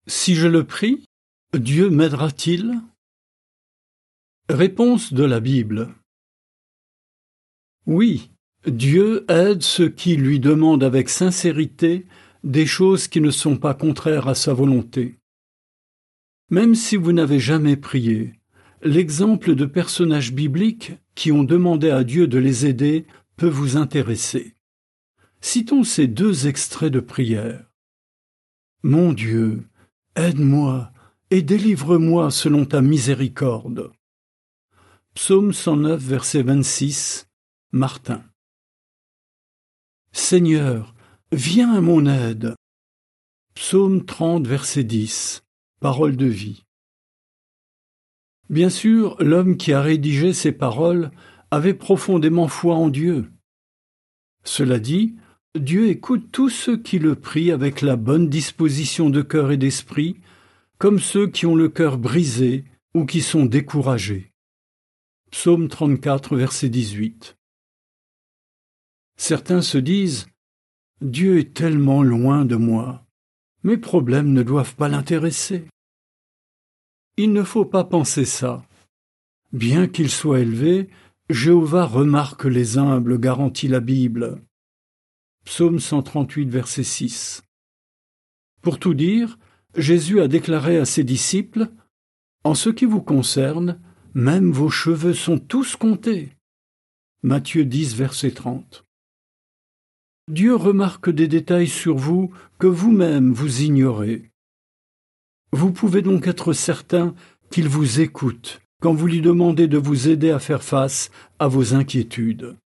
Si je le prie, Dieu m'aidera-t-il? Réponse de la Bible. Oui, Dieu aide ceux qui lui demandent avec sincérité des choses qui ne sont pas contraires à sa volonté. Même si vous n'avez jamais prié, l'exemple de personnages bibliques qui ont demandé à Dieu de les aider peut vous intéresser. Citons ces deux extraits de prière. Mon Dieu, aide-moi et délivre-moi selon ta miséricorde. Psaume 109, verset 26, Martin. Seigneur, viens à mon aide. Psaume 30, verset 10, Parole de vie. Bien sûr, l'homme qui a rédigé ces paroles avait profondément foi en Dieu. Cela dit, Dieu écoute tous ceux qui le prient avec la bonne disposition de cœur et d'esprit, comme ceux qui ont le cœur brisé ou qui sont découragés. Psaume 34, verset 18. Certains se disent « Dieu est tellement loin de moi, mes problèmes ne doivent pas l'intéresser. » Il ne faut pas penser ça. Bien qu'il soit élevé, Jéhovah remarque les humbles, garantit la Bible. Psaume 138, verset 6. Pour tout dire, Jésus a déclaré à ses disciples « En ce qui vous concerne, même vos cheveux sont tous comptés. » Matthieu 10, verset 30. Dieu remarque des détails sur vous que vous-même vous ignorez. Vous pouvez donc être certain qu'il vous écoute quand vous lui demandez de vous aider à faire face à vos inquiétudes.